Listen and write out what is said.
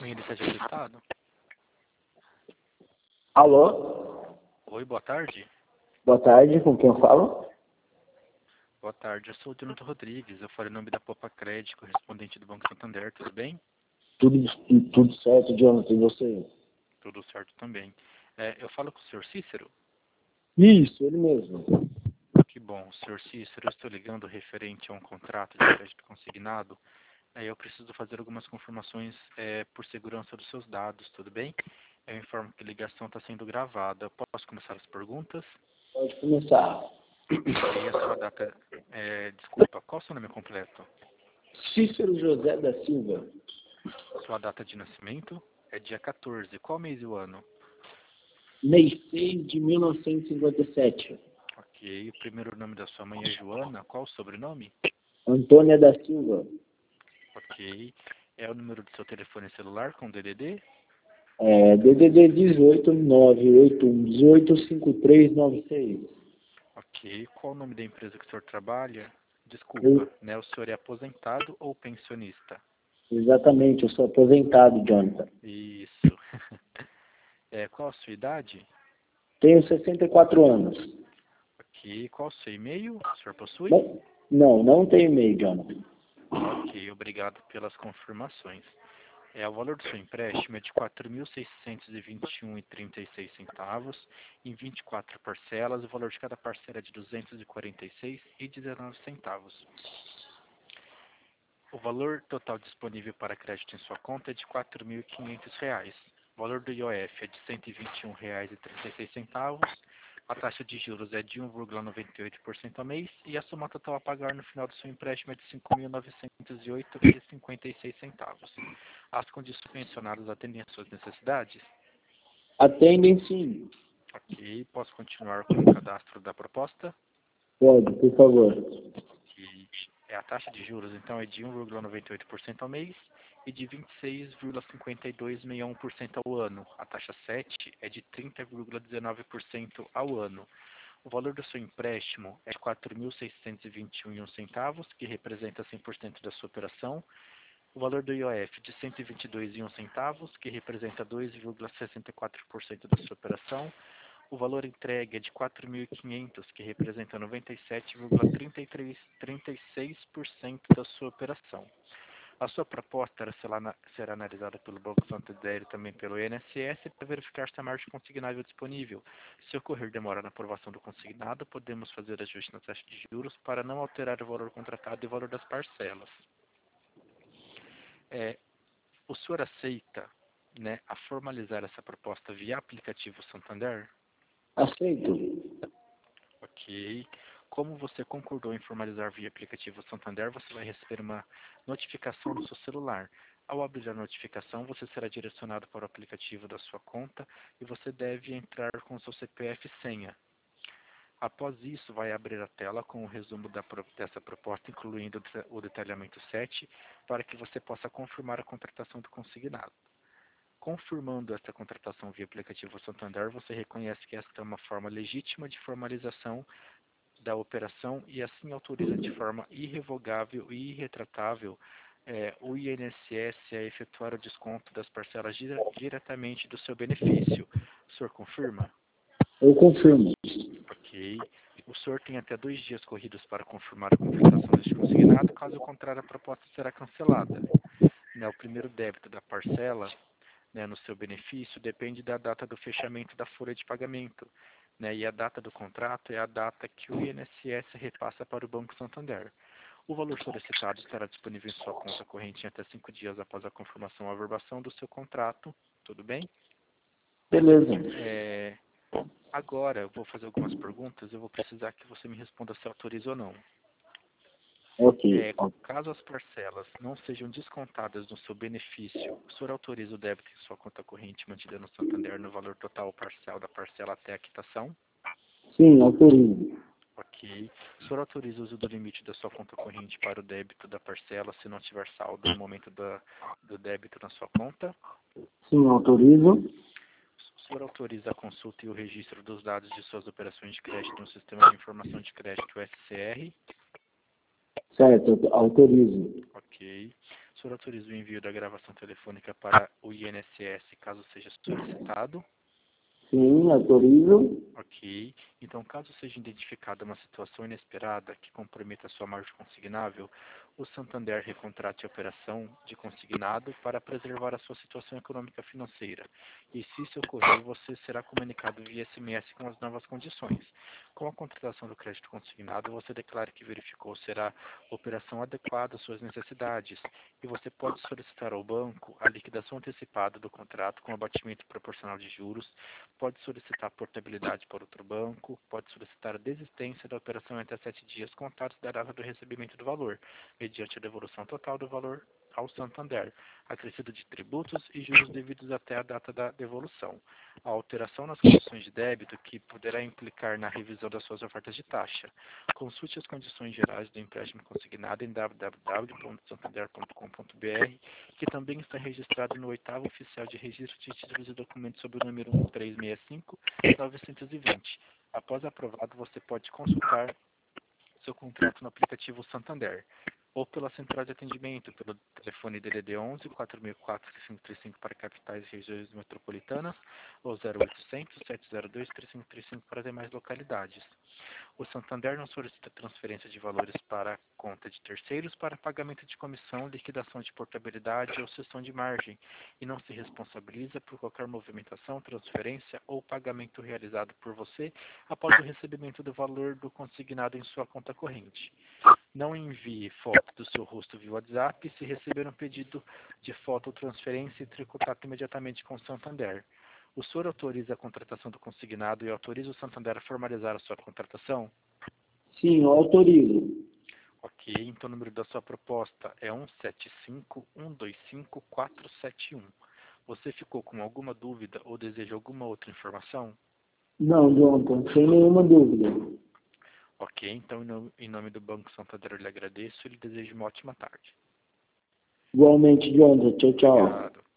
mãe ele seja registrado? Alô? Oi, boa tarde. Boa tarde, com quem eu falo? Boa tarde, eu sou o Jonathan Rodrigues, eu falo em nome da Popa Crédito, correspondente do Banco Santander, tudo bem? Tudo certo, Jonathan, e você? Tudo certo também. Eu falo com o senhor Cícero? Isso, ele mesmo. Que bom, senhor Cícero, eu estou ligando referente a um contrato de crédito consignado. Eu preciso fazer algumas confirmações por segurança dos seus dados, tudo bem? Eu informo que a ligação está sendo gravada. Eu posso começar as perguntas? Pode começar. E a sua data... desculpa, qual o seu nome completo? Cícero José da Silva. Sua data de nascimento é dia 14. Qual mês e o ano? Mês 6 de 1957. Ok. O primeiro nome da sua mãe é Joana. Qual o sobrenome? Antônia da Silva. Ok. É o número do seu telefone celular com DDD? DDD 18 981 18 5396. Ok. Qual o nome da empresa que o senhor trabalha? Desculpa, Eu, né? O senhor é aposentado ou pensionista? exatamente, eu sou aposentado, Jonathan. Isso. Qual a sua idade? Tenho 64 anos. Ok. Qual o seu e-mail? O senhor possui? Não tenho e-mail, Jonathan. Ok. Obrigado pelas confirmações. O valor do seu empréstimo é de R$ 4.621,36 em 24 parcelas. O valor de cada parcela é de R$ 246,19. O valor total disponível para crédito em sua conta é de R$ 4.500. O valor do IOF é de R$ 121,36. A taxa de juros é de 1,98% ao mês e a soma total a pagar no final do seu empréstimo é de R$ 5.908,56. As condições mencionadas atendem às suas necessidades? Atendem sim. Ok, posso continuar com o cadastro da proposta? Pode, por favor. Que a taxa de juros, então, é de 1,98% ao mês e de 26,5261% ao ano. A taxa 7 é de 30,19% ao ano. O valor do seu empréstimo é de R$ 4.621,01, que representa 100% da sua operação. O valor do IOF de R$ 122,01, que representa 2,64% da sua operação. O valor entregue é de 4.500, que representa 97,36% da sua operação. A sua proposta será analisada pelo Banco Santander e também pelo INSS para verificar se a margem consignável é disponível. Se ocorrer demora na aprovação do consignado, podemos fazer ajuste na taxa de juros para não alterar o valor contratado e o valor das parcelas. O senhor aceita, né, a formalizar essa proposta via aplicativo Santander? Aceito. Ok. Como você concordou em formalizar via aplicativo Santander, você vai receber uma notificação no seu celular. Ao abrir a notificação, você será direcionado para o aplicativo da sua conta e você deve entrar com o seu CPF e senha. Após isso, vai abrir a tela com o resumo dessa proposta, incluindo o detalhamento 7, para que você possa confirmar a contratação do consignado. Confirmando esta contratação via aplicativo Santander, você reconhece que esta é uma forma legítima de formalização da operação e assim autoriza de forma irrevogável e irretratável o INSS a efetuar o desconto das parcelas diretamente do seu benefício. O senhor confirma? Eu confirmo. Ok. O senhor tem até 2 dias corridos para confirmar a contratação deste consignado, caso contrário a proposta será cancelada. O primeiro débito da parcela, no seu benefício depende da data do fechamento da folha de pagamento, e a data do contrato é a data que o INSS repassa para o Banco Santander. O valor solicitado estará disponível em sua conta corrente em até 5 dias após a confirmação ou averbação do seu contrato. Tudo bem? Beleza. Agora eu vou fazer algumas perguntas, eu vou precisar que você me responda se autoriza ou não. Ok. Caso as parcelas não sejam descontadas no seu benefício, o senhor autoriza o débito em sua conta corrente mantida no Santander no valor total ou parcial da parcela até a quitação? Sim, autorizo. Ok. O senhor autoriza o uso do limite da sua conta corrente para o débito da parcela se não tiver saldo no momento do débito na sua conta? Sim, autorizo. O senhor autoriza a consulta e o registro dos dados de suas operações de crédito no Sistema de Informação de Crédito SCR? Certo, autorizo. Ok. O senhor autoriza o envio da gravação telefônica para o INSS, caso seja solicitado? Sim, autorizo. Ok. Então, caso seja identificada uma situação inesperada que comprometa a sua margem consignável, o Santander recontrate a operação de consignado para preservar a sua situação econômica financeira. E se isso ocorrer, você será comunicado via SMS com as novas condições. Com a contratação do crédito consignado, você declara que verificou se será a operação adequada às suas necessidades e você pode solicitar ao banco a liquidação antecipada do contrato com abatimento proporcional de juros, pode solicitar portabilidade para outro banco, pode solicitar a desistência da operação em até 7 dias contados da data do recebimento do valor, mediante a devolução total do valor ao Santander, acrescido de tributos e juros devidos até a data da devolução. A alteração nas condições de débito que poderá implicar na revisão das suas ofertas de taxa. Consulte as condições gerais do empréstimo consignado em www.santander.com.br, que também está registrado no 8º Oficial de Registro de Títulos e Documentos sob o número 1365-920. Após aprovado, você pode consultar seu contrato no aplicativo Santander, ou pela central de atendimento, pelo telefone DDD 11 4004-3535 para capitais e regiões metropolitanas, ou 0800 702 3535 para demais localidades. O Santander não solicita transferência de valores para a conta de terceiros para pagamento de comissão, liquidação de portabilidade ou cessão de margem e não se responsabiliza por qualquer movimentação, transferência ou pagamento realizado por você após o recebimento do valor do consignado em sua conta corrente. Não envie foto do seu rosto via WhatsApp. Se receber um pedido de foto ou transferência, entre em contato imediatamente com o Santander. O senhor autoriza a contratação do consignado e autoriza o Santander a formalizar a sua contratação? Sim, eu autorizo. Ok, então o número da sua proposta é 175-125-471. Você ficou com alguma dúvida ou deseja alguma outra informação? Não, Jonathan, sem nenhuma dúvida. Ok, então em nome do Banco Santander eu lhe agradeço e lhe desejo uma ótima tarde. Igualmente, Jonathan. Tchau, tchau. Obrigado.